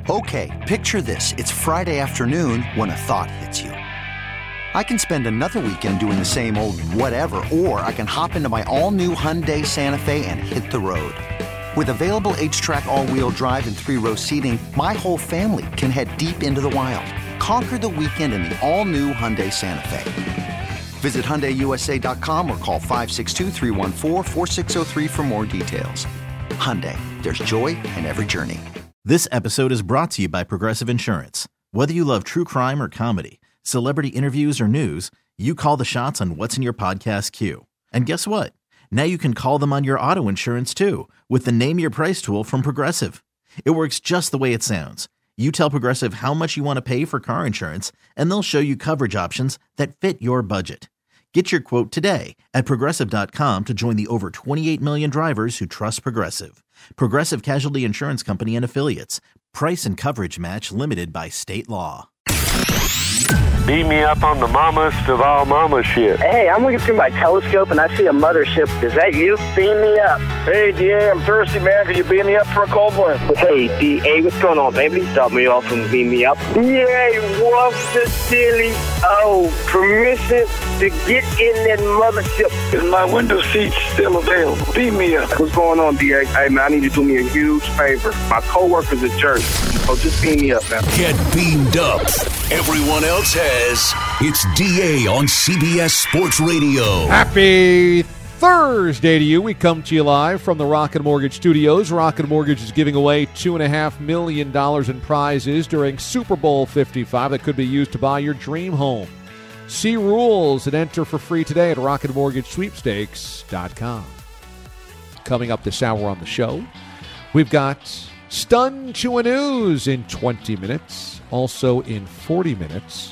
Okay, picture this. It's Friday afternoon when a thought hits you. I can spend another weekend doing the same old whatever, or I can hop into my all-new Hyundai Santa Fe and hit the road. With available H-Track all-wheel drive and 3-row seating, my whole family can head deep into the wild. Conquer the weekend in the all-new Hyundai Santa Fe. Visit HyundaiUSA.com or call 562-314-4603 for more details. Hyundai, there's joy in every journey. This episode is brought to you by Progressive Insurance. Whether you love true crime or comedy, celebrity interviews or news, you call the shots on what's in your podcast queue. And guess what? Now you can call them on your auto insurance too with the Name Your Price tool from Progressive. It works just the way it sounds. You tell Progressive how much you want to pay for car insurance, and they'll show you coverage options that fit your budget. Get your quote today at Progressive.com to join the over 28 million drivers who trust Progressive. Progressive Casualty Insurance Company and Affiliates. Price and coverage match limited by state law. Beat me up on the mammast of all mama shit. Hey, I'm looking through my telescope and I see a mothership. Is that you? Beam me up. Hey, DA, I'm thirsty, man. Can you beam me up for a cold one? Hey, DA, what's going on, baby? Stop me off and beam me up. Yay, what's the silly? Oh, permission to get in that mothership. Is my window seat still available? Beam me up. What's going on, DA? Hey, man, I need you to do me a huge favor. My co-worker's a jerk. So just beam me up, man. Get beamed up. Everyone else has. It's DA on CBS Sports Radio. Happy Thursday to you. We come to you live from the Rocket Mortgage Studios. Rocket Mortgage is giving away $2.5 million in prizes during Super Bowl 55 that could be used to buy your dream home. See rules and enter for free today at RocketMortgageSweepstakes.com. Coming up this hour on the show, we've got Stun to a News in 20 minutes, also in 40 minutes.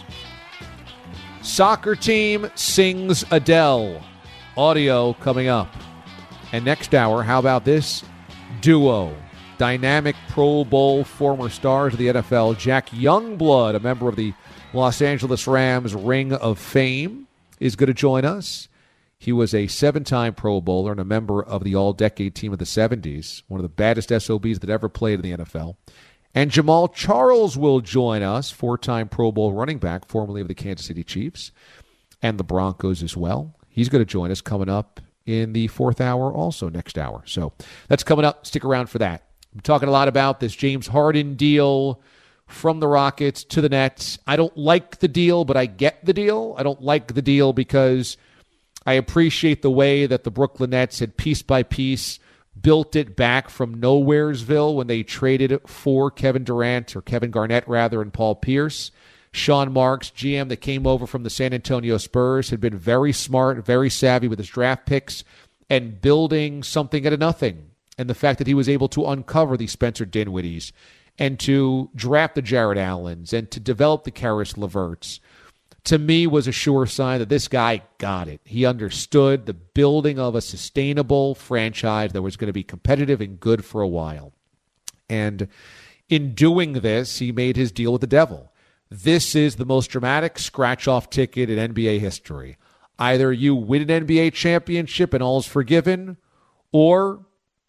Soccer team sings Adele. Audio coming up. And next hour, how about this duo? Dynamic Pro Bowl former stars of the NFL, Jack Youngblood, a member of the Los Angeles Rams Ring of Fame, is going to join us. He was a 7-time Pro Bowler and a member of the all-decade team of the 70s, one of the baddest SOBs that ever played in the NFL. And Jamal Charles will join us, 4-time Pro Bowl running back, formerly of the Kansas City Chiefs and the Broncos as well. He's going to join us coming up in the 4th hour, also next hour. So that's coming up. Stick around for that. I'm talking a lot about this James Harden deal from the Rockets to the Nets. I don't like the deal, but I get the deal. I don't like the deal because I appreciate the way that the Brooklyn Nets had piece by piece built it back from Nowheresville when they traded for Kevin Durant, or Kevin Garnett rather, and Paul Pierce. Sean Marks, GM that came over from the San Antonio Spurs, had been very smart, very savvy with his draft picks and building something out of nothing. And the fact that he was able to uncover the Spencer Dinwiddies and to draft the Jared Allens and to develop the Karis LeVerts, to me was a sure sign that this guy got it. He understood the building of a sustainable franchise that was going to be competitive and good for a while. And in doing this, he made his deal with the devil. This is the most dramatic scratch-off ticket in NBA history. Either you win an NBA championship and all is forgiven, or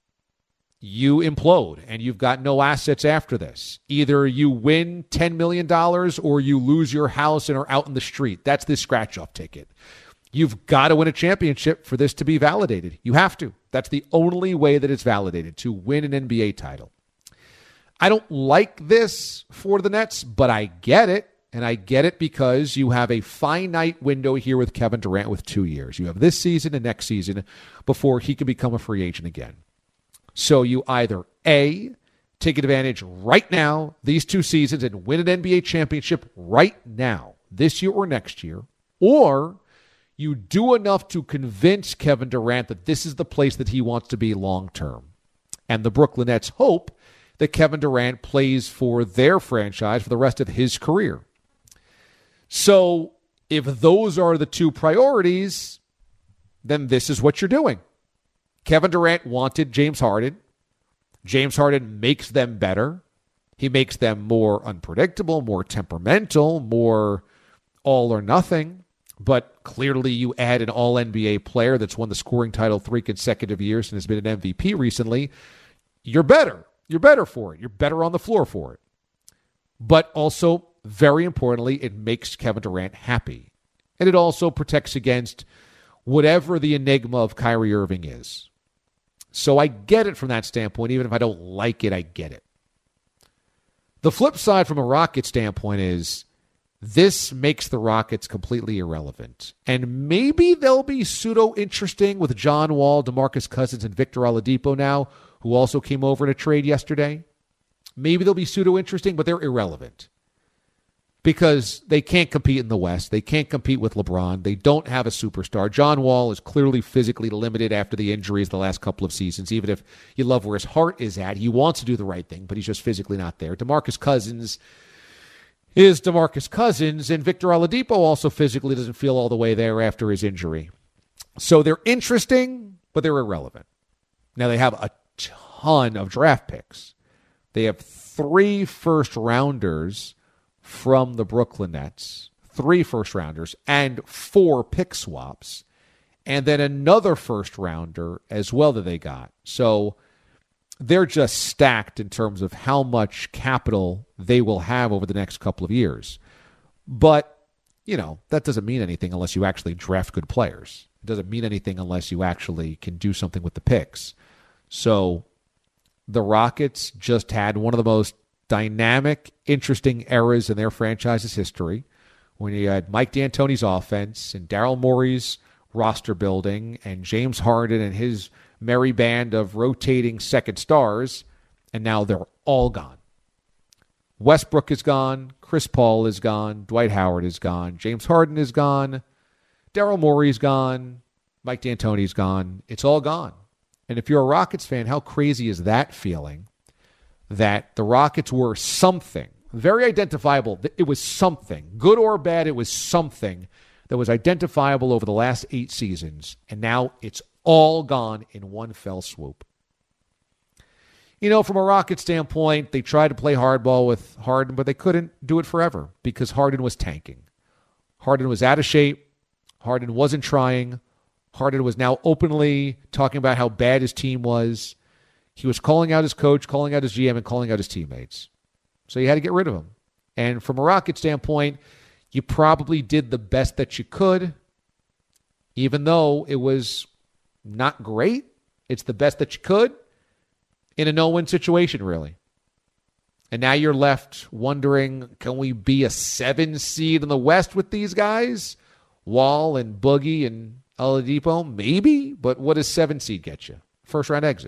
you implode and you've got no assets after this. Either you win $10 million or you lose your house and are out in the street. That's the scratch-off ticket. You've got to win a championship for this to be validated. You have to. That's the only way that it's validated, to win an NBA title. I don't like this for the Nets, but I get it. And I get it because you have a finite window here with Kevin Durant with 2 years. You have this season and next season before he can become a free agent again. So you either A, take advantage right now, these 2 seasons, and win an NBA championship right now, this year or next year, or you do enough to convince Kevin Durant that this is the place that he wants to be long term. And the Brooklyn Nets hope that Kevin Durant plays for their franchise for the rest of his career. So if those are the 2 priorities, then this is what you're doing. Kevin Durant wanted James Harden. James Harden makes them better. He makes them more unpredictable, more temperamental, more all or nothing. But clearly you add an all-NBA player that's won the scoring title 3 consecutive years and has been an MVP recently. You're better. You're better for it. You're better on the floor for it. But also, very importantly, it makes Kevin Durant happy. And it also protects against whatever the enigma of Kyrie Irving is. So I get it from that standpoint. Even if I don't like it, I get it. The flip side from a Rocket standpoint is this makes the Rockets completely irrelevant. And maybe they'll be pseudo-interesting with John Wall, DeMarcus Cousins, and Victor Oladipo now, who also came over in a trade yesterday. Maybe they'll be pseudo-interesting, but they're irrelevant. Because they can't compete in the West. They can't compete with LeBron. They don't have a superstar. John Wall is clearly physically limited after the injuries the last couple of seasons, even if you love where his heart is at. He wants to do the right thing, but he's just physically not there. DeMarcus Cousins is DeMarcus Cousins, and Victor Oladipo also physically doesn't feel all the way there after his injury. So they're interesting, but they're irrelevant. Now they have a ton of draft picks. They have 3 first-rounders from the Brooklyn Nets, 3 first-rounders, and 4 pick swaps, and then another first-rounder as well that they got. So they're just stacked in terms of how much capital they will have over the next couple of years. But, that doesn't mean anything unless you actually draft good players. It doesn't mean anything unless you actually can do something with the picks. So the Rockets just had one of the most dynamic, interesting eras in their franchise's history when you had Mike D'Antoni's offense and Daryl Morey's roster building and James Harden and his merry band of rotating second stars, and now they're all gone. Westbrook is gone. Chris Paul is gone. Dwight Howard is gone. James Harden is gone. Daryl Morey's gone. Mike D'Antoni's gone. It's all gone. And if you're a Rockets fan, how crazy is that feeling? That the Rockets were something, very identifiable. It was something, good or bad, it was something that was identifiable over the last 8 seasons, and now it's all gone in one fell swoop. From a Rocket standpoint, they tried to play hardball with Harden, but they couldn't do it forever because Harden was tanking. Harden was out of shape. Harden wasn't trying. Harden was now openly talking about how bad his team was. He was calling out his coach, calling out his GM, and calling out his teammates. So you had to get rid of him. And from a Rocket standpoint, you probably did the best that you could, even though it was not great. It's the best that you could in a no-win situation, really. And now you're left wondering, can we be a 7 seed in the West with these guys? Wall and Boogie and Oladipo? Maybe, but what does 7 seed get you? First-round exit.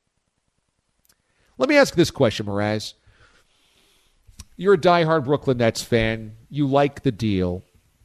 Let me ask this question, Mraz. You're a diehard Brooklyn Nets fan. You like the deal.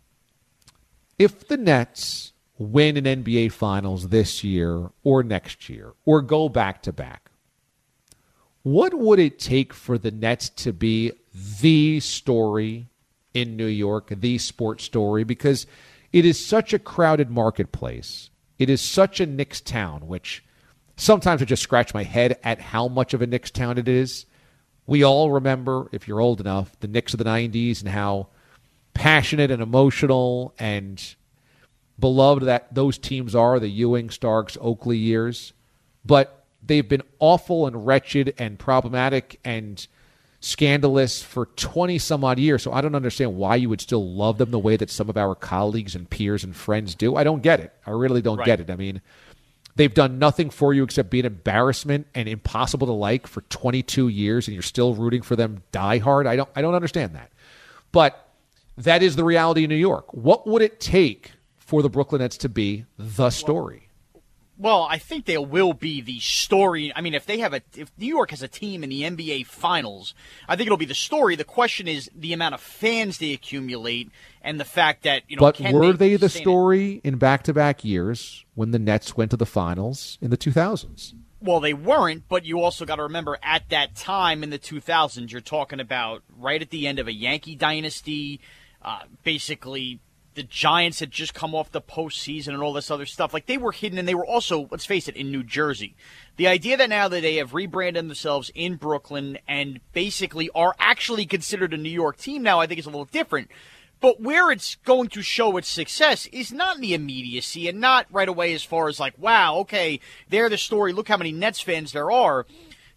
If the Nets win an NBA Finals this year or next year or go back-to-back, what would it take for the Nets to be the story in New York, the sports story? Because it is such a crowded marketplace. It is such a Knicks town, which sometimes I just scratch my head at how much of a Knicks town it is. We all remember, if you're old enough, the Knicks of the 90s and how passionate and emotional and beloved that those teams are, the Ewing, Starks, Oakley years. But they've been awful and wretched and problematic and scandalous for 20-some-odd years. So I don't understand why you would still love them the way that some of our colleagues and peers and friends do. I don't get it. I really don't get it. I mean, they've done nothing for you except be an embarrassment and impossible to like for 22 years, and you're still rooting for them die hard. I don't understand that. But that is the reality in New York. What would it take for the Brooklyn Nets to be the story? Well, I think they will be the story. I mean, if New York has a team in the NBA Finals, I think it'll be the story. The question is the amount of fans they accumulate and the fact that, But were they the story in back-to-back years when the Nets went to the Finals in the 2000s? Well, they weren't, but you also got to remember at that time in the 2000s, you're talking about right at the end of a Yankee dynasty, basically the Giants had just come off the postseason and all this other stuff. Like, they were hidden, and they were also, let's face it, in New Jersey. The idea that now that they have rebranded themselves in Brooklyn and basically are actually considered a New York team now, I think is a little different. But where it's going to show its success is not in the immediacy and not right away as far as like, wow, okay, they're the story. Look how many Nets fans there are.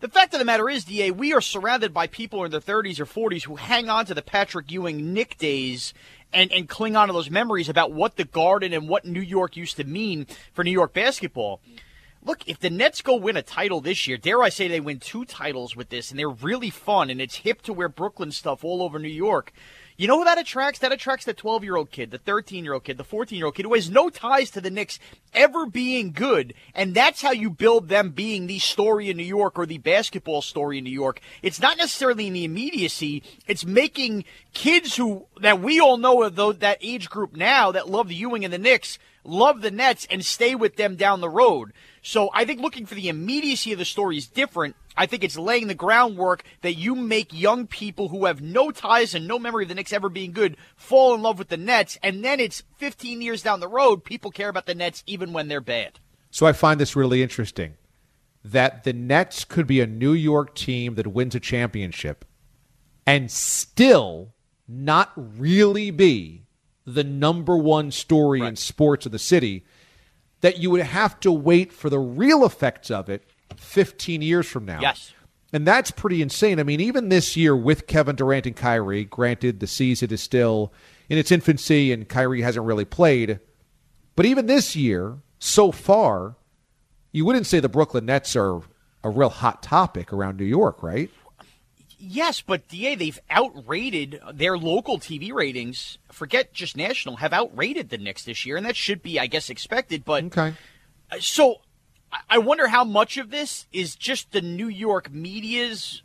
The fact of the matter is, DA, we are surrounded by people in their 30s or 40s who hang on to the Patrick Ewing Knick days and cling on to those memories about what the Garden and what New York used to mean for New York basketball. Look, if the Nets go win a title this year, dare I say they win 2 titles with this, and they're really fun, and it's hip to wear Brooklyn stuff all over New York. You know who that attracts? That attracts the 12-year-old kid, the 13-year-old kid, the 14-year-old kid who has no ties to the Knicks ever being good, and that's how you build them being the story in New York or the basketball story in New York. It's not necessarily in the immediacy. It's making kids that we all know of that age group now that love the Ewing and the Knicks love the Nets and stay with them down the road. So I think looking for the immediacy of the story is different. I think it's laying the groundwork that you make young people who have no ties and no memory of the Knicks ever being good fall in love with the Nets, and then it's 15 years down the road, people care about the Nets even when they're bad. So I find this really interesting, that the Nets could be a New York team that wins a championship and still not really be the number one story in sports of the city, that you would have to wait for the real effects of it 15 years from now. Yes. And that's pretty insane. I mean, even this year with Kevin Durant and Kyrie, granted the season is still in its infancy and Kyrie hasn't really played, but even this year, so far, you wouldn't say the Brooklyn Nets are a real hot topic around New York, right? Yes, but DA, they've outrated their local TV ratings. Forget just national, have outrated the Knicks this year, and that should be, I guess, expected. But okay. So I wonder how much of this is just the New York media's,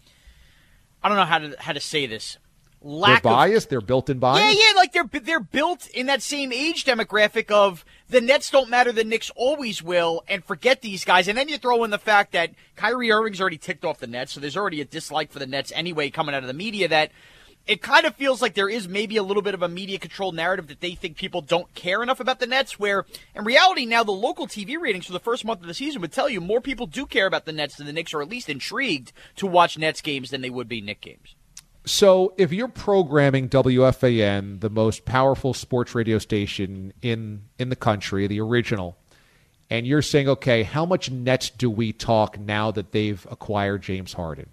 I don't know how to say this, lack they're biased. They're built-in bias. Yeah, like they're built in that same age demographic of the Nets don't matter, the Knicks always will, and forget these guys. And then you throw in the fact that Kyrie Irving's already ticked off the Nets, so there's already a dislike for the Nets anyway coming out of the media, that it kind of feels like there is maybe a little bit of a media-controlled narrative that they think people don't care enough about the Nets, where in reality now the local TV ratings for the first month of the season would tell you more people do care about the Nets than the Knicks, or at least intrigued to watch Nets games than they would be Knicks games. So if you're programming WFAN, the most powerful sports radio station in the country, the original, and you're saying, okay, how much Nets do we talk now that they've acquired James Harden?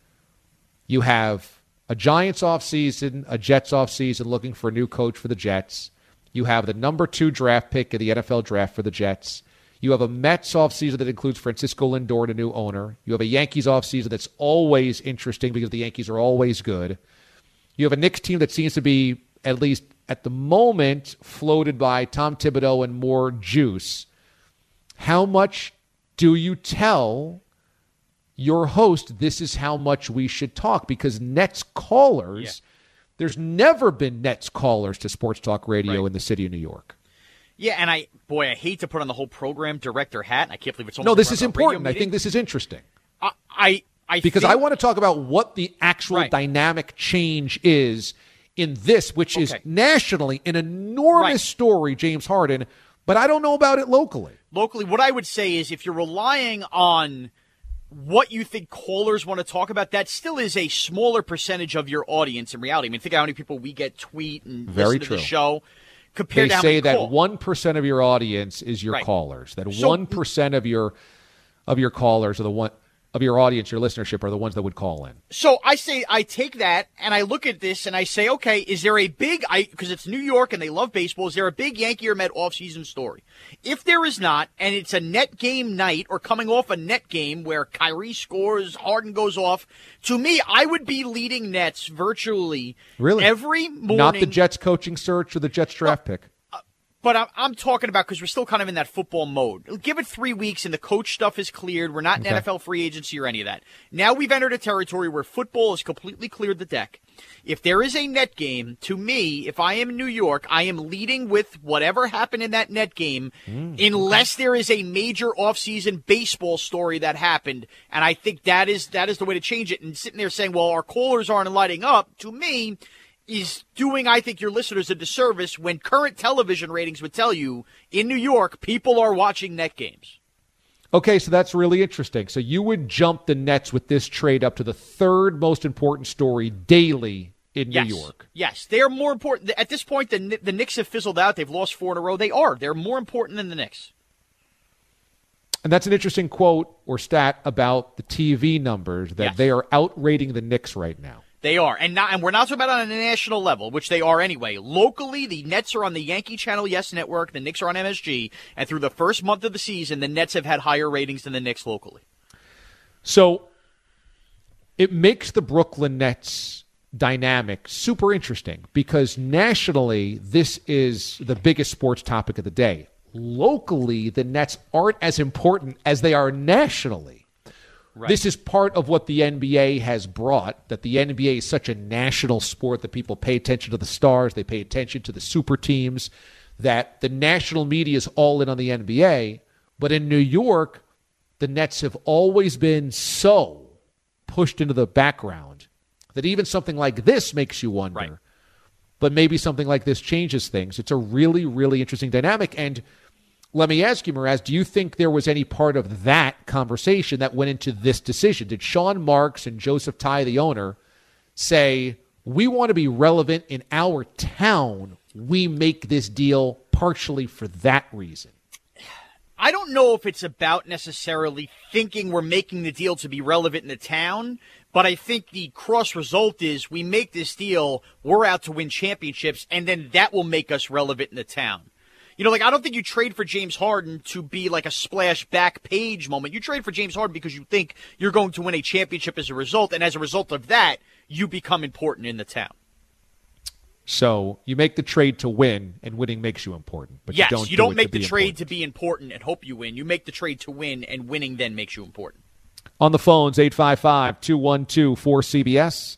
You have a Giants offseason, a Jets offseason looking for a new coach for the Jets. You have the number 2 draft pick in the NFL draft for the Jets. You have a Mets offseason that includes Francisco Lindor and a new owner. You have a Yankees offseason that's always interesting because the Yankees are always good. You have a Knicks team that seems to be, at least at the moment, floated by Tom Thibodeau and more juice. How much do you tell your host this is how much we should talk? Because Nets callers, there's never been Nets callers to sports talk radio in the city of New York. Yeah, and I hate to put on the whole program director hat. I can't believe it's almost no. This is important. I think this is interesting. Because I want to talk about what the actual dynamic change is in this, which is nationally an enormous story, James Harden. But I don't know about it locally. Locally, what I would say is if you're relying on what you think callers want to talk about, that still is a smaller percentage of your audience in reality. I mean, think how many people we get tweet and listen to the show. They say that 1% of your audience is your callers. That 1% of your callers are the one of your audience, your listenership, are the ones that would call in. So I take that and I look at this and I say, okay, is there a big, because it's New York and they love baseball, is there a big Yankee or Met offseason story? If there is not, and it's a net game night or coming off a net game where Kyrie scores, Harden goes off, to me, I would be leading Nets virtually every morning. Not the Jets coaching search or the Jets draft pick. But I'm talking about, because we're still kind of in that football mode. Give it 3 weeks and the coach stuff is cleared. We're not in NFL free agency or any of that. Now we've entered a territory where football has completely cleared the deck. If there is a net game, to me, if I am in New York, I am leading with whatever happened in that net game, unless there is a major offseason baseball story that happened. And I think that is the way to change it. And sitting there saying, well, our callers aren't lighting up, to me, is doing, I think, your listeners a disservice when current television ratings would tell you in New York, people are watching net games. Okay, so that's really interesting. So you would jump the Nets with this trade up to the third most important story daily in New York. Yes, they are more important. At this point, the Knicks have fizzled out. They've lost 4 in a row. They're more important than the Knicks. And that's an interesting quote or stat about the TV numbers, that they are outrating the Knicks right now. They are. And we're not talking about on a national level, which they are anyway. Locally, the Nets are on the Yankee Channel Yes Network. The Knicks are on MSG. And through the first month of the season, the Nets have had higher ratings than the Knicks locally. So it makes the Brooklyn Nets dynamic super interesting because nationally, this is the biggest sports topic of the day. Locally, the Nets aren't as important as they are nationally. Right. This is part of what the NBA has brought, that the NBA is such a national sport that people pay attention to the stars, they pay attention to the super teams, that the national media is all in on the NBA. But in New York, the Nets have always been so pushed into the background that even something like this makes you wonder. Right. But maybe something like this changes things. It's a really, really interesting dynamic. And let me ask you, Mraz, do you think there was any part of that conversation that went into this decision? Did Sean Marks and Joseph Tsai, the owner, say, we want to be relevant in our town, we make this deal partially for that reason? I don't know if it's about necessarily thinking we're making the deal to be relevant in the town, but I think the cross result is we make this deal, we're out to win championships, and then that will make us relevant in the town. You know, like, I don't think you trade for James Harden to be like a splash back page moment. You trade for James Harden because you think you're going to win a championship as a result, and as a result of that, you become important in the town. So you make the trade to win, and winning makes you important. But yes, you don't make the trade to be important and hope you win. You make the trade to win, and winning then makes you important. On the phones, 855-212-4CBS,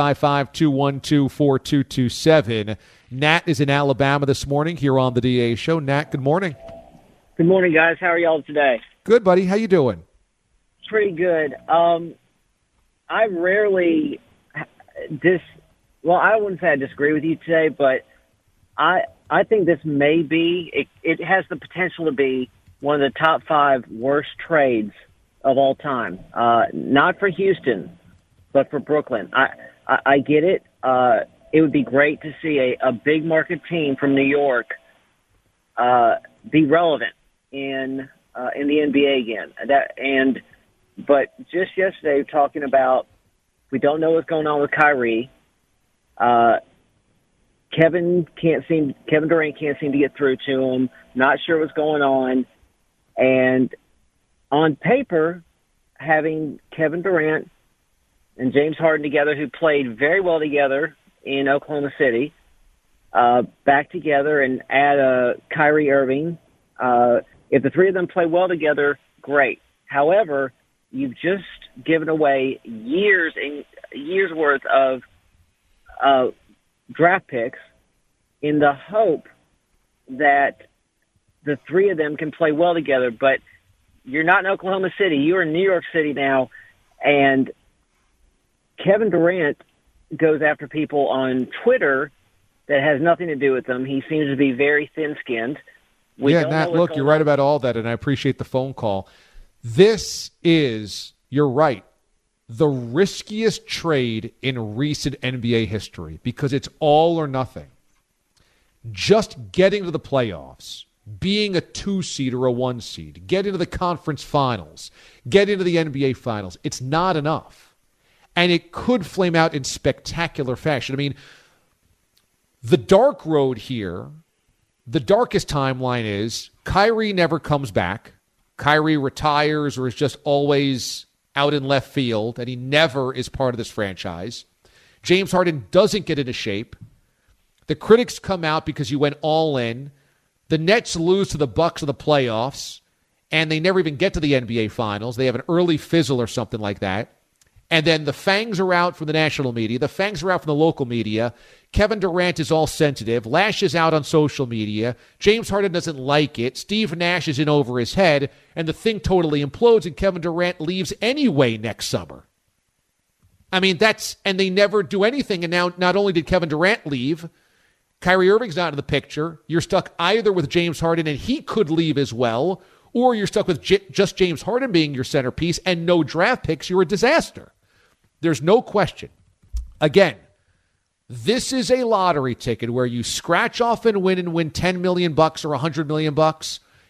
855-212-4227. Nat is in Alabama this morning here on the DA Show. Nat, good morning. Good morning, guys. How are y'all today? Good, buddy. How you doing? Pretty good. I rarely well, I wouldn't say I disagree with you today, but I think this may be, it has the potential to be one of the top 5 worst trades of all time. Not for Houston, but for Brooklyn. I get it. It would be great to see a big market team from New York be relevant in the NBA again. But just yesterday, talking about, we don't know what's going on with Kyrie. Kevin Durant can't seem to get through to him. Not sure what's going on. And on paper, having Kevin Durant and James Harden together, who played very well together in Oklahoma City, back together, and add Kyrie Irving. If the three of them play well together, great. However, you've just given away years and years worth of draft picks in the hope that the three of them can play well together. But you're not in Oklahoma City. You're in New York City now, and Kevin Durant goes after people on Twitter that has nothing to do with them. He seems to be very thin-skinned. Nat, look, you're right about all that, and I appreciate the phone call. This is, you're right, the riskiest trade in recent NBA history because it's all or nothing. Just getting to the playoffs, being a 2 seed or a 1 seed, get into the conference finals, get into the NBA finals, it's not enough. And it could flame out in spectacular fashion. I mean, the dark road here, the darkest timeline is Kyrie never comes back. Kyrie retires or is just always out in left field, and he never is part of this franchise. James Harden doesn't get into shape. The critics come out because you went all in. The Nets lose to the Bucks in the playoffs, and they never even get to the NBA Finals. They have an early fizzle or something like that. And then the fangs are out from the national media. The fangs are out from the local media. Kevin Durant is all sensitive, lashes out on social media. James Harden doesn't like it. Steve Nash is in over his head. And the thing totally implodes, and Kevin Durant leaves anyway next summer. I mean, and they never do anything. And now not only did Kevin Durant leave, Kyrie Irving's not in the picture. You're stuck either with James Harden, and he could leave as well, or you're stuck with just James Harden being your centerpiece and no draft picks. You're a disaster. There's no question. Again, this is a lottery ticket where you scratch off and win $10 million or $100 million,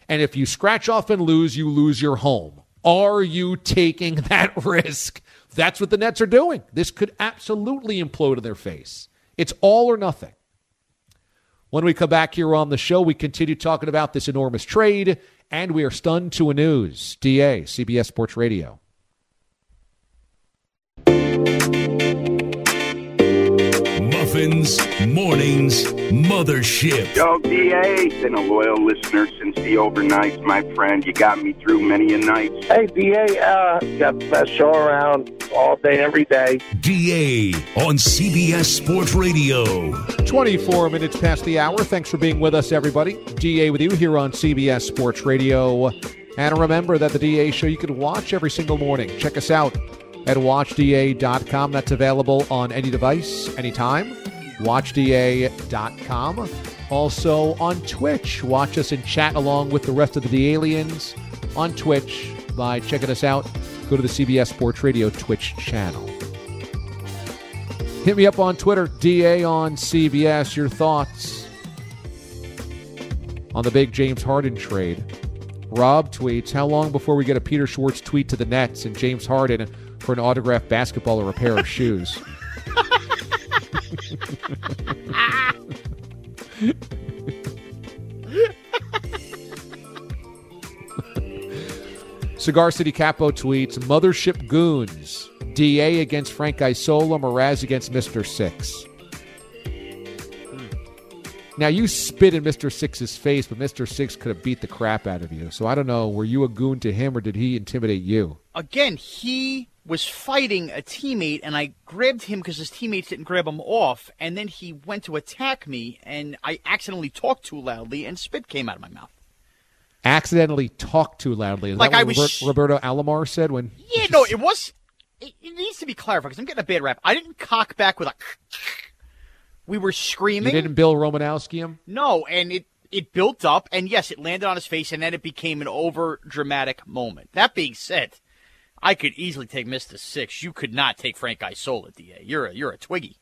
And if you scratch off and lose, you lose your home. Are you taking that risk? That's what the Nets are doing. This could absolutely implode in their face. It's all or nothing. When we come back here on the show, we continue talking about this enormous trade, and we are stunned to a news. DA, CBS Sports Radio. Muffins Mornings Mothership. Yo, DA, been a loyal listener since the overnight, my friend. You got me through many a night. Hey, DA, got the best show around all day, every day. DA on CBS Sports Radio. 24 minutes past the hour. Thanks for being with us, everybody. DA with you here on CBS Sports Radio. And remember that the DA show you can watch every single morning. Check us out at watchda.com. That's available on any device, anytime. Watchda.com. Also on Twitch. Watch us and chat along with the rest of the aliens on Twitch by checking us out. Go to the CBS Sports Radio Twitch channel. Hit me up on Twitter, DA on CBS. Your thoughts on the big James Harden trade. Rob tweets, how long before we get a Peter Schwartz tweet to the Nets and James Harden for an autographed basketball or a pair of shoes? Cigar City Capo tweets, Mothership Goons. DA against Frank Isola, Mraz against Mr. Six. Now, you spit in Mr. Six's face, but Mr. Six could have beat the crap out of you. So I don't know, were you a goon to him or did he intimidate you? Again, he was fighting a teammate, and I grabbed him because his teammates didn't grab him off, and then he went to attack me, and I accidentally talked too loudly, and spit came out of my mouth. Accidentally talked too loudly. Is like that I what was... Roberto Alomar said when... Yeah, no, it was... It needs to be clarified, because I'm getting a bad rap. I didn't cock back with a... We were screaming. You didn't Bill Romanowski him? No, and it built up, and yes, it landed on his face, and then it became an over-dramatic moment. That being said, I could easily take Mr. Six. You could not take Frank Isola, DA. You're a Twiggy.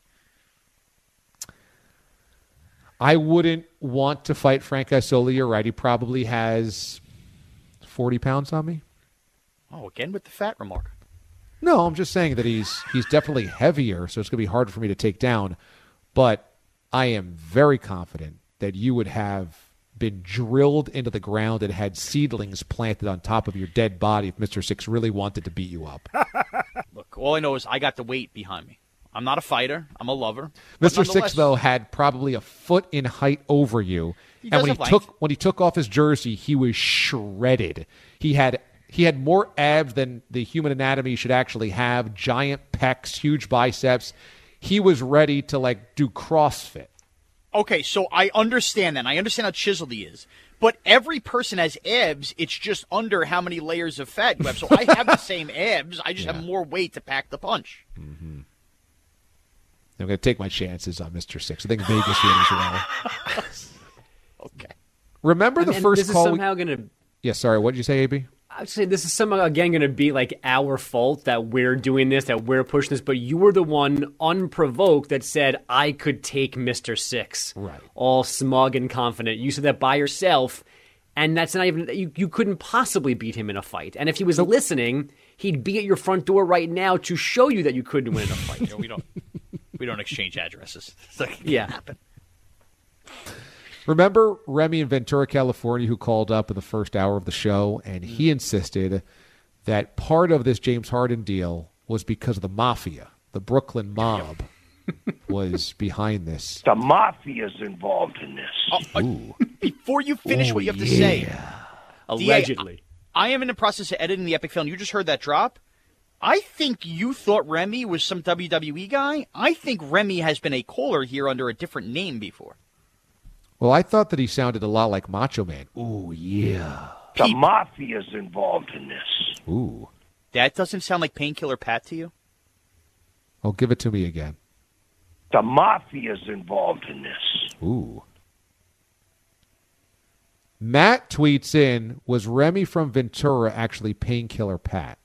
I wouldn't want to fight Frank Isola. You're right. He probably has 40 pounds on me. Oh, again with the fat remark. No, I'm just saying that he's definitely heavier, so it's going to be harder for me to take down. But I am very confident that you would have been drilled into the ground and had seedlings planted on top of your dead body if Mr. Six really wanted to beat you up. Look, all I know is I got the weight behind me. I'm not a fighter. I'm a lover. Mr. Six, though, had probably a foot in height over you. And when he took off his jersey, he was shredded. He had more abs than the human anatomy should actually have, giant pecs, huge biceps. He was ready to, do CrossFit. Okay, so I understand that. I understand how chiseled he is. But every person has abs. It's just under how many layers of fat you have. So I have the same abs. I just have more weight to pack the punch. Mm-hmm. I'm going to take my chances on Mr. Six. I think Vegas would as well. Okay. Remember the first this call? Is somehow going to... Yeah, sorry. What did you say, AB? I'd say this is somehow, again, going to be our fault that we're doing this, that we're pushing this. But you were the one unprovoked that said, I could take Mr. Six. Right. All smug and confident. You said that by yourself. And that's not even... You couldn't possibly beat him in a fight. And if he was listening, he'd be at your front door right now to show you that you couldn't win in a fight. We don't exchange addresses. Happen. Remember Remy in Ventura, California, who called up in the first hour of the show, and he insisted that part of this James Harden deal was because of the mafia. The Brooklyn mob was behind this. The mafia's involved in this. Before you finish what you have to say. Allegedly. I am in the process of editing the Epic Film. You just heard that drop. I think you thought Remy was some WWE guy. I think Remy has been a caller here under a different name before. Well, I thought that he sounded a lot like Macho Man. Ooh, yeah. The mafia's involved in this. Ooh. That doesn't sound like Painkiller Pat to you? Oh, give it to me again. The mafia's involved in this. Ooh. Matt tweets in, was Remy from Ventura actually Painkiller Pat?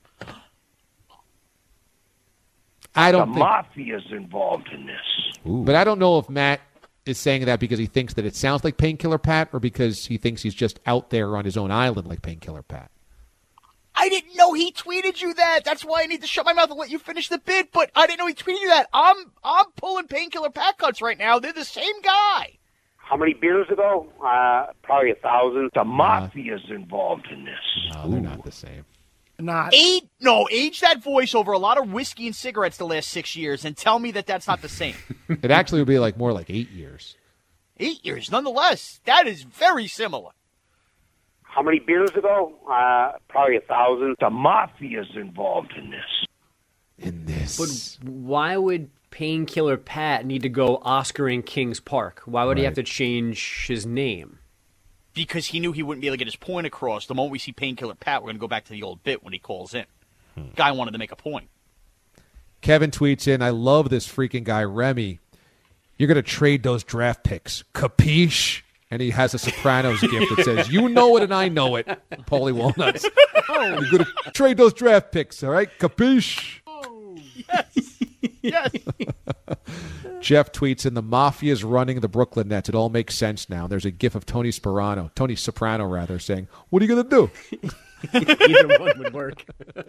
I don't think... The mafia's involved in this. Ooh. But I don't know if Matt is saying that because he thinks that it sounds like Painkiller Pat, or because he thinks he's just out there on his own island like Painkiller Pat? I didn't know he tweeted you that. That's why I need to shut my mouth and let you finish the bit. But I didn't know he tweeted you that. I'm pulling Painkiller Pat cuts right now. They're the same guy. How many beers ago? Probably 1,000. The mafia's involved in this. No, they're not the same. Age that voice over a lot of whiskey and cigarettes the last 6 years and tell me that that's not the same. It actually would be more like 8 years. 8 years, nonetheless. That is very similar. How many beers ago? Probably 1,000. The mafia's involved in this. But why would Painkiller Pat need to go Oscar in Kings Park? Why would he have to change his name? Because he knew he wouldn't be able to get his point across. The moment we see Painkiller Pat, we're going to go back to the old bit when he calls in. Guy wanted to make a point. Kevin tweets in, I love this freaking guy, Remy. You're going to trade those draft picks. Capiche? And he has a Sopranos gift that says, you know it and I know it. Paulie Walnuts. You're going to trade those draft picks, all right? Capiche? Oh, yes. Yes. Jeff tweets in, the Mafia's running the Brooklyn Nets. It all makes sense now. There's a gif of Tony Soprano, saying, what are you going to do? Either one would work.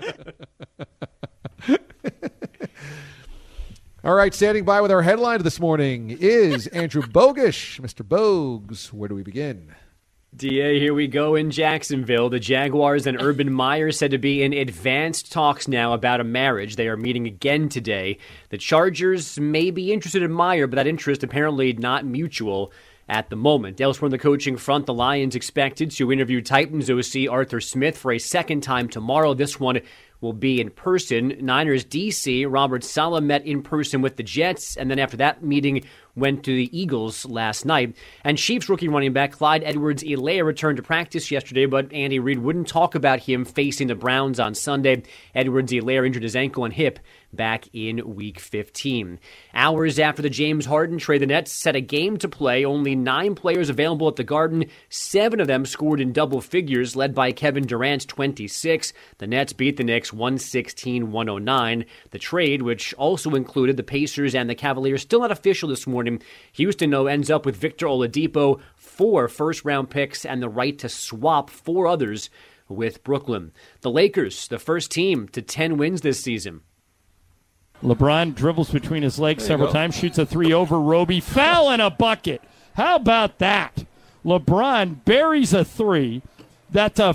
All right, standing by with our headline this morning is Andrew Bogusch. Mr. Bogues, where do we begin? DA, here we go in Jacksonville. The Jaguars and Urban Meyer said to be in advanced talks now about a marriage. They are meeting again today. The Chargers may be interested in Meyer, but that interest apparently not mutual at the moment. Elsewhere in the coaching front, the Lions expected to interview Titans OC Arthur Smith for a second time tomorrow. This one will be in person. Niners DC, Robert Saleh met in person with the Jets, and then after that meeting went to the Eagles last night. And Chiefs rookie running back Clyde Edwards-Helaire returned to practice yesterday, but Andy Reid wouldn't talk about him facing the Browns on Sunday. Edwards-Helaire injured his ankle and hip back in Week 15. Hours after the James Harden trade, the Nets set a game to play. Only 9 players available at the Garden. 7 of them scored in double figures, led by Kevin Durant's 26. The Nets beat the Knicks 116-109. The trade, which also included the Pacers and the Cavaliers, still not official this morning. Houston, though, ends up with Victor Oladipo, 4 first-round picks, and the right to swap 4 others with Brooklyn. The Lakers, the first team to 10 wins this season. LeBron dribbles between his legs several times, shoots a 3 over Roby. Foul and a bucket. How about that? LeBron buries a 3. That's a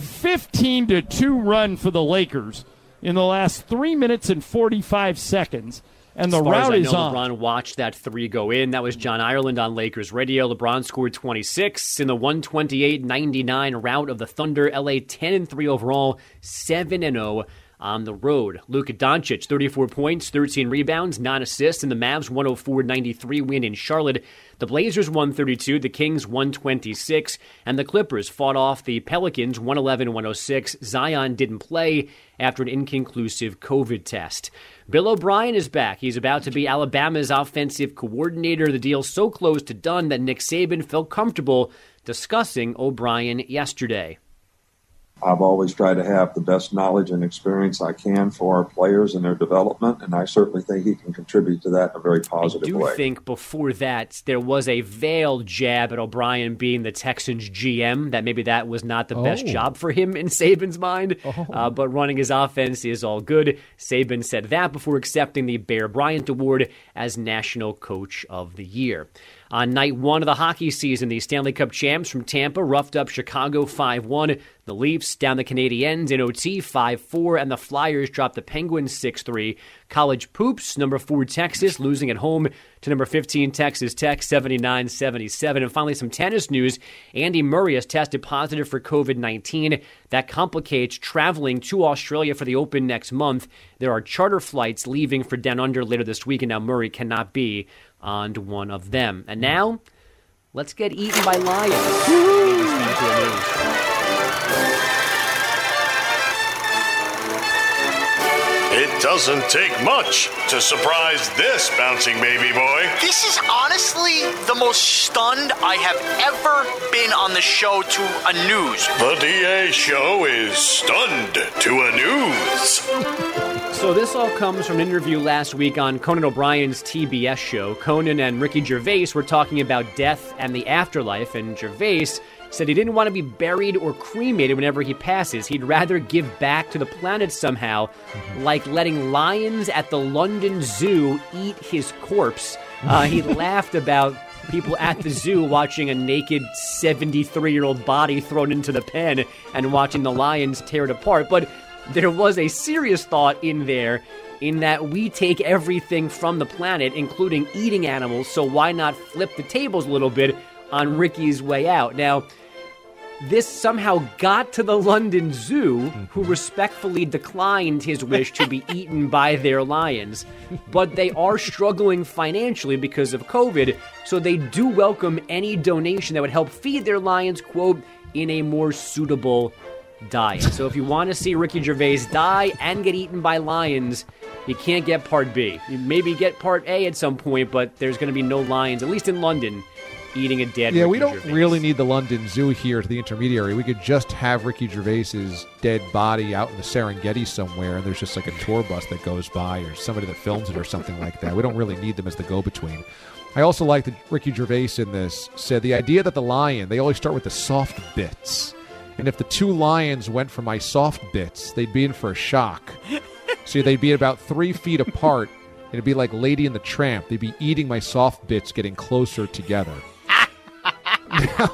15-2 run for the Lakers in the last 3 minutes and 45 seconds. And the route is on. LeBron watched that 3 go in. That was John Ireland on Lakers radio. LeBron scored 26 in the 128-99 rout of the Thunder. LA 10-3 overall, 7-0 on the road. Luka Doncic, 34 points, 13 rebounds, 9 assists in the Mavs 104-93 win in Charlotte. The Blazers 132, the Kings 126, and the Clippers fought off the Pelicans 111-106. Zion didn't play after an inconclusive COVID test. Bill O'Brien is back. He's about to be Alabama's offensive coordinator. The deal so close to done that Nick Saban felt comfortable discussing O'Brien yesterday. I've always tried to have the best knowledge and experience I can for our players and their development, and I certainly think he can contribute to that in a very positive way. I do think before that there was a veiled jab at O'Brien being the Texans GM, that maybe that was not the best job for him in Saban's mind, but running his offense is all good. Saban said that before accepting the Bear Bryant Award as National Coach of the Year. On night 1 of the hockey season, the Stanley Cup champs from Tampa roughed up Chicago 5-1. The Leafs down the Canadiens in OT 5-4, and the Flyers dropped the Penguins 6-3. College poops, number 4 Texas losing at home to number 15 Texas Tech 79-77. And finally, some tennis news. Andy Murray has tested positive for COVID-19. That complicates traveling to Australia for the Open next month. There are charter flights leaving for Down Under later this week, and now Murray cannot be on one of them. And now, let's get eaten by lions. It doesn't take much to surprise this bouncing baby boy. This is honestly the most stunned I have ever been on the show to a news. The DA show is stunned to a news. So this all comes from an interview last week on Conan O'Brien's TBS show. Conan and Ricky Gervais were talking about death and the afterlife, and Gervais said he didn't want to be buried or cremated whenever he passes. He'd rather give back to the planet somehow, like letting lions at the London Zoo eat his corpse. He laughed about people at the zoo watching a naked 73-year-old body thrown into the pen and watching the lions tear it apart. But there was a serious thought in there in that we take everything from the planet, including eating animals, so why not flip the tables a little bit on Ricky's way out? Now, this somehow got to the London Zoo, who respectfully declined his wish to be eaten by their lions. But they are struggling financially because of COVID, so they do welcome any donation that would help feed their lions, quote, in a more suitable diet. So if you want to see Ricky Gervais die and get eaten by lions, you can't get Part B. You maybe get Part A at some point, but there's going to be no lions, at least in London, eating a dead Ricky we don't Gervais. really need the London Zoo here to the intermediary. We could just have Ricky Gervais's dead body out in the Serengeti somewhere, and there's just like a tour bus that goes by or somebody that films it or something like that. We don't really need them as the go-between. I also like that Ricky Gervais in this said the idea that the lion, they always start with the soft bits. And if the two lions went for my soft bits, they'd be in for a shock. So they'd be about 3 feet apart. It'd be like Lady and the Tramp. They'd be eating my soft bits, getting closer together. Now,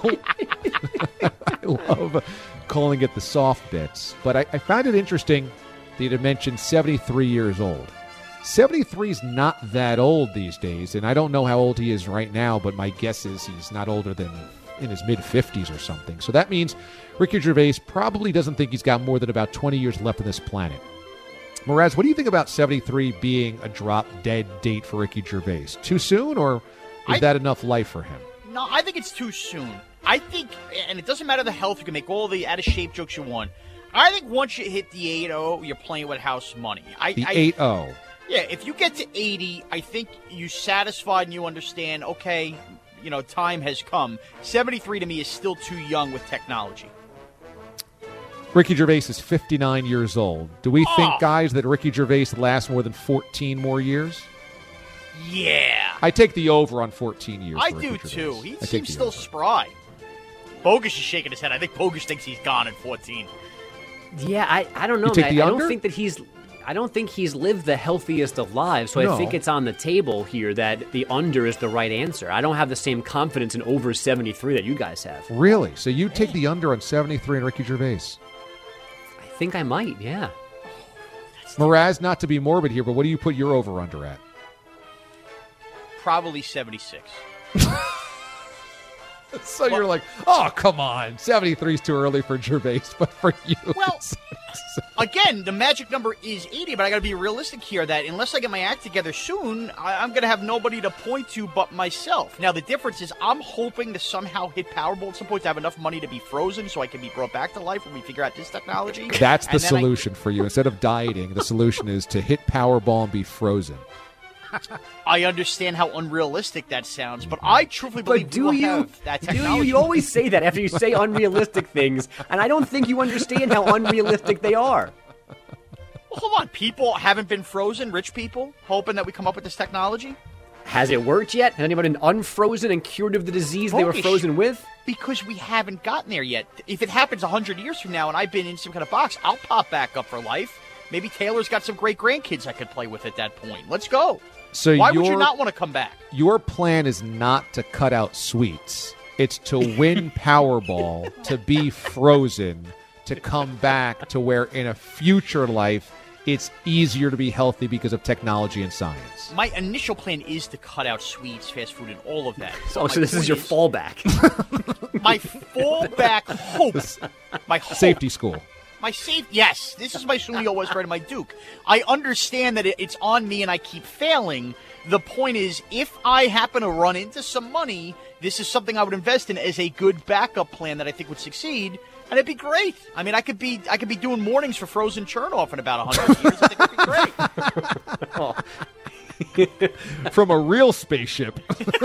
I love calling it the soft bits. But I found it interesting that you had mentioned 73 years old. 73 is not that old these days. And I don't know how old he is right now, but my guess is he's not older than in his mid-50s or something. So that means Ricky Gervais probably doesn't think he's got more than about 20 years left on this planet. Mraz, what do you think about 73 being a drop-dead date for Ricky Gervais? Too soon, or is that enough life for him? No, I think it's too soon. I think, and it doesn't matter the health, you can make all the out-of-shape jokes you want. I think once you hit the 80, you're playing with house money. The 80. Yeah, if you get to 80, I think you satisfied and you understand, okay, time has come. 73 to me is still too young with technology. Ricky Gervais is 59 years old. Do we think, guys, that Ricky Gervais lasts more than 14 more years? Yeah. I take the over on 14 years. I do, too. He seems still spry. Bogus is shaking his head. I think Bogus thinks he's gone at 14. Yeah, I don't know. You take the under? I don't think he's lived the healthiest of lives, so No. I think it's on the table here that the under is the right answer. I don't have the same confidence in over 73 that you guys have. Really? So you take the under on 73 and Ricky Gervais? I think I might, yeah. Mraz, not to be morbid here, but what do you put your over-under at? Probably 76. So you're like, oh, come on. 73 is too early for Gervais, but for you. Well, again, the magic number is 80, but I got to be realistic here that unless I get my act together soon, I'm going to have nobody to point to but myself. Now, the difference is I'm hoping to somehow hit Powerball at some point to have enough money to be frozen so I can be brought back to life when we figure out this technology. That's the solution for you. Instead of dieting, the solution is to hit Powerball and be frozen. I understand how unrealistic that sounds, but I truthfully believe do you have that technology. Do you? You always say that after you say unrealistic things, and I don't think you understand how unrealistic they are. Well, hold on. People haven't been frozen, rich people, hoping that we come up with this technology? Has it worked yet? Has anyone been unfrozen and cured of the disease they were frozen with? Because we haven't gotten there yet. If it happens 100 years from now and I've been in some kind of box, I'll pop back up for life. Maybe Taylor's got some great grandkids I could play with at that point. Let's go. So why would you not want to come back? Your plan is not to cut out sweets. It's to win Powerball, to be frozen, to come back to where in a future life it's easier to be healthy because of technology and science. My initial plan is to cut out sweets, fast food, and all of that. So this is your fallback. My fallback hope. My hope. Safety school. Yes, this is my Sunio West Red and my Duke. I understand that it's on me and I keep failing. The point is, if I happen to run into some money, this is something I would invest in as a good backup plan that I think would succeed, and it'd be great. I mean, I could be doing mornings for Frozen Chernoff in about 100 years. I think it'd be great. From a real spaceship.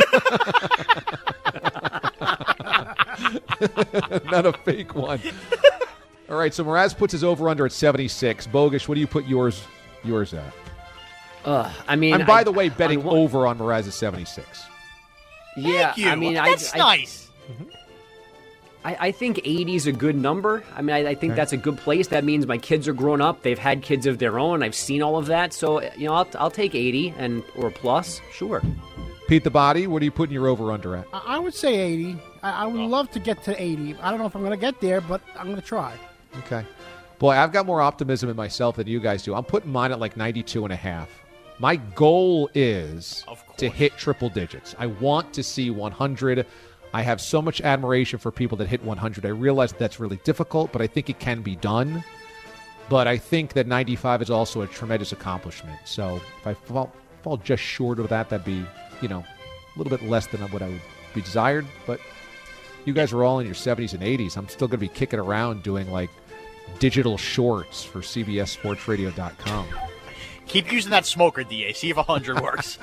Not a fake one. All right, so Mraz puts his over-under at 76. Bogus, what do you put your yours at? I mean, I'm, by the way, betting over on Mraz's 76. Yeah, Thank you. I mean, that's nice. I think 80 is a good number. I mean, I think that's a good place. That means my kids are grown up. They've had kids of their own. I've seen all of that. So, I'll take 80 or plus. Sure. Pete the Body, what are you putting your over-under at? I would say 80. I would love to get to 80. I don't know if I'm going to get there, but I'm going to try. Okay. Boy, I've got more optimism in myself than you guys do. I'm putting mine at like 92.5. My goal is to hit triple digits. I want to see 100. I have so much admiration for people that hit 100. I realize that's really difficult, but I think it can be done. But I think that 95 is also a tremendous accomplishment. So if I fall just short of that, that'd be, a little bit less than what I would be desired. But you guys are all in your 70s and 80s. I'm still going to be kicking around doing like digital shorts for CBSSportsRadio.com. Keep using that smoker, DA. See if 100 works.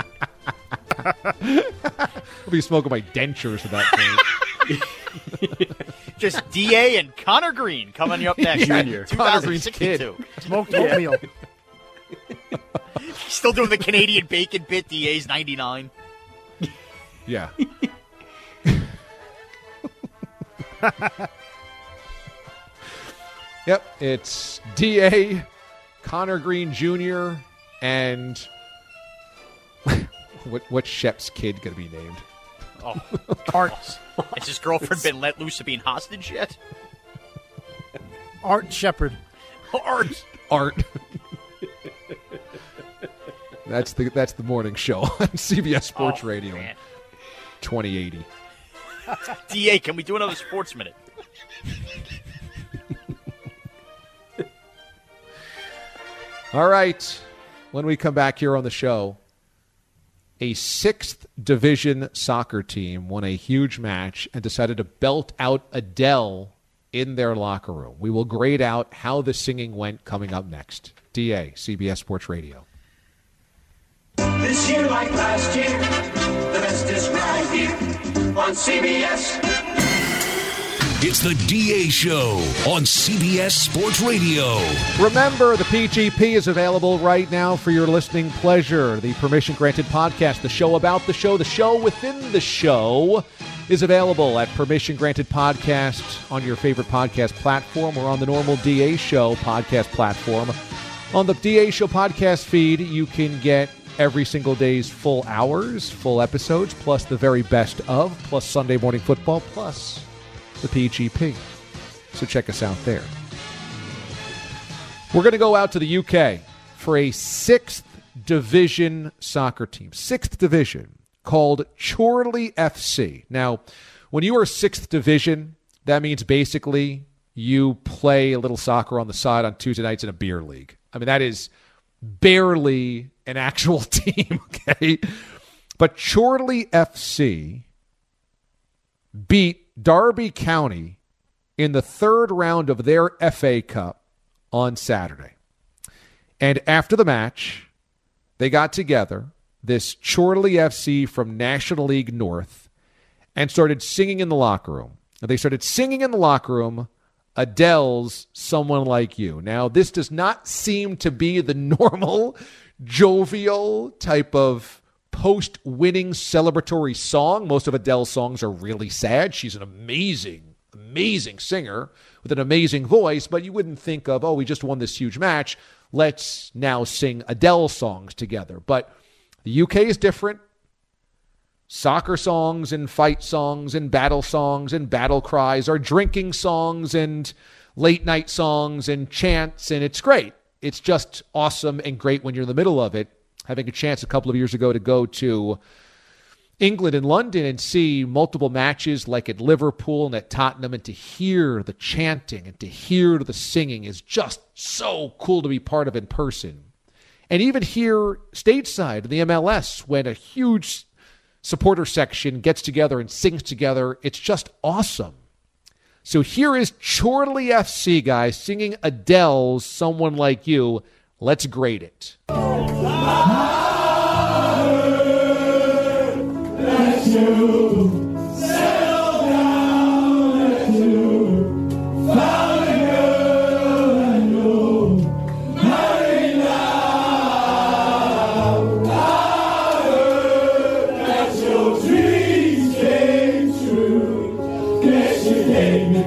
I'll be smoking my dentures at that point. Just DA and Connor Green coming up next. Junior. Connor Green's kid. Smoked oatmeal. Still doing the Canadian bacon bit. DA's 99. Yeah. Yep, it's DA, Connor Green Jr., and what's Shep's kid going to be named? Oh, Art. Has his girlfriend been let loose of being hostage yet? Art Shepard. Art. That's the morning show on CBS Sports Radio. Man. 2080. DA, can we do another sports minute? All right. When we come back here on the show, a 6th division soccer team won a huge match and decided to belt out Adele in their locker room. We will grade out how the singing went coming up next. DA, CBS Sports Radio. This year like last year, the best is right here on CBS. It's the DA Show on CBS Sports Radio. Remember, the PGP is available right now for your listening pleasure. The Permission Granted podcast, the show about the show within the show, is available at Permission Granted Podcast on your favorite podcast platform or on the normal DA Show podcast platform. On the DA Show podcast feed, you can get every single day's full hours, full episodes, plus the very best of, plus Sunday Morning Football, plus the PGP. So check us out there. We're going to go out to the UK for a 6th division soccer team. 6th division called Chorley FC. Now, when you are 6th division, that means basically you play a little soccer on the side on Tuesday nights in a beer league. I mean, that is barely an actual team, okay? But Chorley FC beat Derby County in the 3rd round of their FA Cup on Saturday. And after the match, they got together, this Chorley FC from National League North, and started singing in the locker room. And they started singing in the locker room Adele's Someone Like You. Now, this does not seem to be the normal, jovial type of post-winning celebratory song. Most of Adele's songs are really sad. She's an amazing, amazing singer with an amazing voice, but you wouldn't think of, we just won this huge match. Let's now sing Adele songs together. But the UK is different. Soccer songs and fight songs and battle cries are drinking songs and late night songs and chants, and it's great. It's just awesome and great when you're in the middle of it. Having a chance a couple of years ago to go to England and London and see multiple matches like at Liverpool and at Tottenham, and to hear the chanting and to hear the singing is just so cool to be part of in person. And even here stateside in the MLS, when a huge supporter section gets together and sings together, it's just awesome. So here is Chorley FC, guys, singing Adele's Someone Like You. Let's grade it.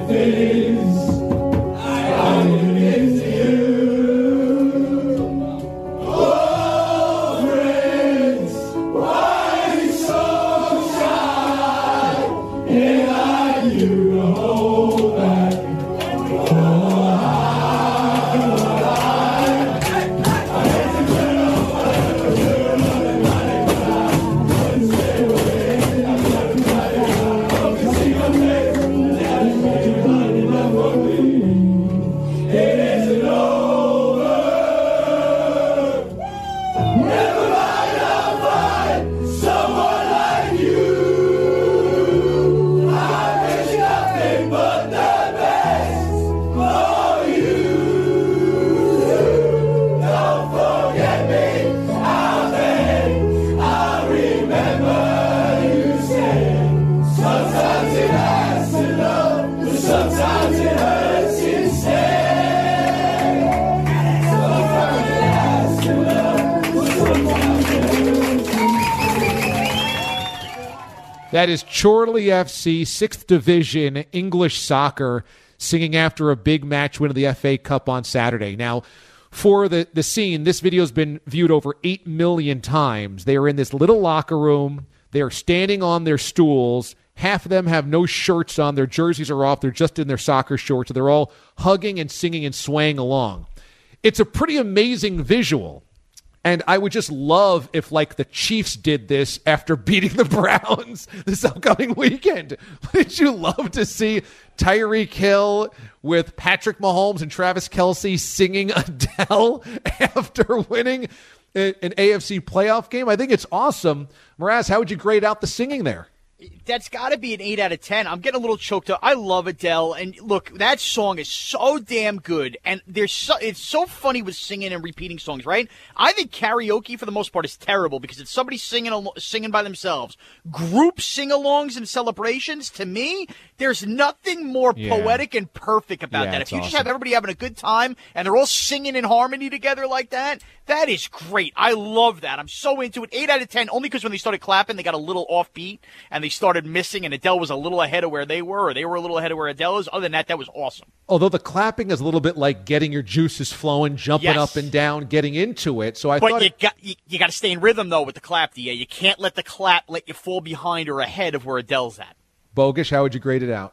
That is Chorley FC, 6th Division English soccer, singing after a big match win of the FA Cup on Saturday. Now, for the scene, this video has been viewed over 8 million times. They are in this little locker room. They are standing on their stools. Half of them have no shirts on. Their jerseys are off. They're just in their soccer shorts. They're all hugging and singing and swaying along. It's a pretty amazing visual. And I would just love if, like, the Chiefs did this after beating the Browns this upcoming weekend. Wouldn't you love to see Tyreek Hill with Patrick Mahomes and Travis Kelce singing Adele after winning an AFC playoff game? I think it's awesome. Mraz, how would you grade out the singing there? That's got to be an 8 out of 10. I'm getting a little choked up. I love Adele, and look, that song is so damn good. And it's so funny with singing and repeating songs, right? I think karaoke for the most part is terrible because it's somebody singing by themselves. Group sing-alongs and celebrations, to me, there's nothing more poetic and perfect about that. If you just have everybody having a good time and they're all singing in harmony together like that, that is great. I love that. I'm so into it. 8 out of 10, only because when they started clapping, they got a little offbeat and they started missing, and Adele was a little ahead of where they were, or they were a little ahead of where Adele is. Other than that, that was awesome. Although the clapping is a little bit like getting your juices flowing, jumping up and down, getting into it. So I thought you got to stay in rhythm though with the clap, DA. You can't let the clap let you fall behind or ahead of where Adele's at. Bogish, how would you grade it out?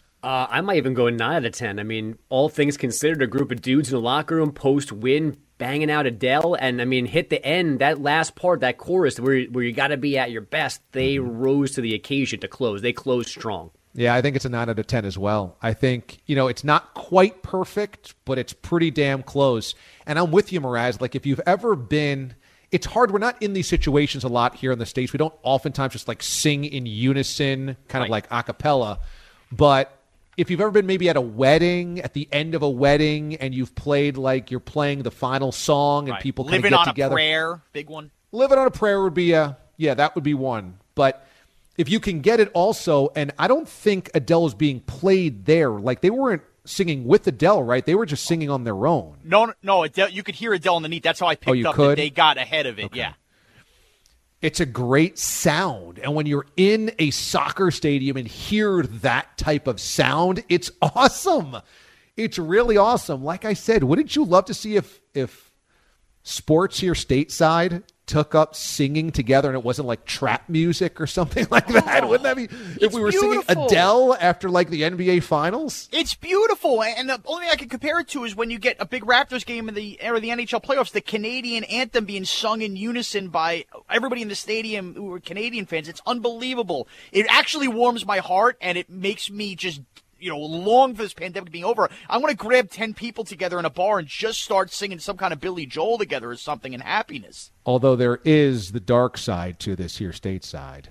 I might even go 9 out of 10. I mean, all things considered, a group of dudes in the locker room post-win banging out Adele, and I mean, hit the end, that last part, that chorus where you got to be at your best, they rose to the occasion to close. They closed strong. Yeah, I think it's a 9 out of 10 as well. I think, it's not quite perfect, but it's pretty damn close. And I'm with you, Mraz. Like, if you've ever been, it's hard. We're not in these situations a lot here in the States. We don't oftentimes just like sing in unison, kind of like a cappella. But if you've ever been maybe at a wedding, at the end of a wedding, and you've played like you're playing the final song and people kind of get together. Living on a Prayer, big one. Living on a Prayer would be that would be one. But if you can get it also, and I don't think Adele is being played there. Like, they weren't singing with Adele, right? They were just singing on their own. No, Adele, you could hear Adele underneath. That's how I picked up that they got ahead of it, okay. Yeah. It's a great sound. And when you're in a soccer stadium and hear that type of sound, it's awesome. It's really awesome. Like I said, wouldn't you love to see if sports here stateside took up singing together and it wasn't like trap music or something like that? Wouldn't that be if we were singing Adele after like the NBA Finals? It's beautiful, and the only thing I can compare it to is when you get a big Raptors game or the NHL playoffs, the Canadian anthem being sung in unison by everybody in the stadium who are Canadian fans. It's unbelievable. It actually warms my heart, and it makes me just long for this pandemic being over. I want to grab 10 people together in a bar and just start singing some kind of Billy Joel together or something in happiness. Although there is the dark side to this here stateside.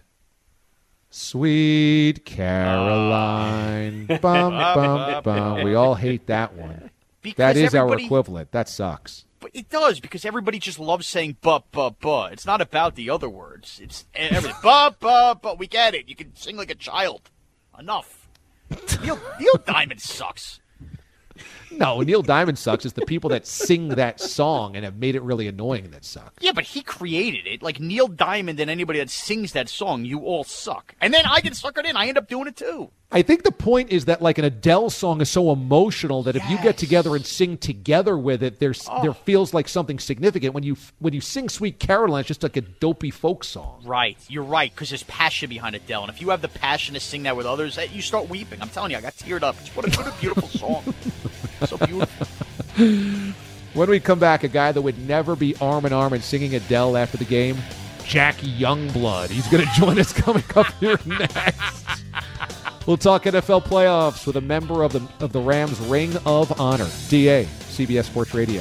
Sweet Caroline. Bum, bum, bum. We all hate that one. That is our equivalent. That sucks. But it does, because everybody just loves saying but. It's not about the other words. It's everything. But. We get it. You can sing like a child. Enough. Neil Diamond sucks. No, Neil Diamond sucks. It's the people that sing that song and have made it really annoying that suck. Yeah, but he created it. Like Neil Diamond and anybody that sings that song, you all suck. And then I get suckered in. I end up doing it too. I think the point is that like an Adele song is so emotional that if you get together and sing together with it, there feels like something significant. When you sing Sweet Caroline, it's just like a dopey folk song. Right. You're right, because there's passion behind Adele. And if you have the passion to sing that with others, you start weeping. I'm telling you, I got teared up. What a beautiful song. So beautiful. When we come back, a guy that would never be arm in arm and singing Adele after the game, Jackie Youngblood. He's going to join us coming up here next. We'll talk NFL playoffs with a member of the Rams Ring of Honor. DA, CBS Sports Radio.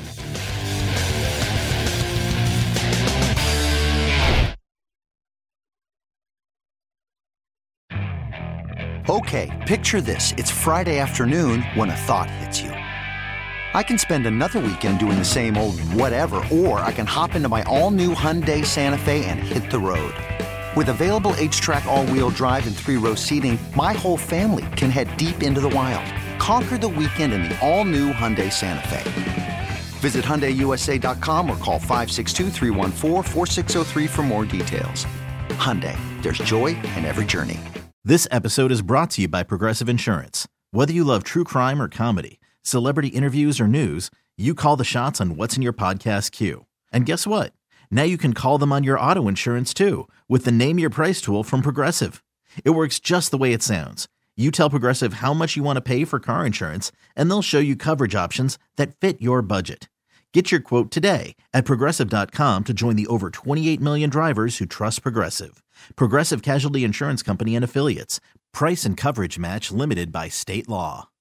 Okay, picture this. It's Friday afternoon when a thought hits you. I can spend another weekend doing the same old whatever, or I can hop into my all-new Hyundai Santa Fe and hit the road. With available H-Track all-wheel drive and 3-row seating, my whole family can head deep into the wild. Conquer the weekend in the all-new Hyundai Santa Fe. Visit HyundaiUSA.com or call 562-314-4603 for more details. Hyundai, there's joy in every journey. This episode is brought to you by Progressive Insurance. Whether you love true crime or comedy, celebrity interviews or news, you call the shots on what's in your podcast queue. And guess what? Now you can call them on your auto insurance too with the Name Your Price tool from Progressive. It works just the way it sounds. You tell Progressive how much you want to pay for car insurance, and they'll show you coverage options that fit your budget. Get your quote today at Progressive.com to join the over 28 million drivers who trust Progressive. Progressive Casualty Insurance Company and Affiliates. Price and coverage match limited by state law.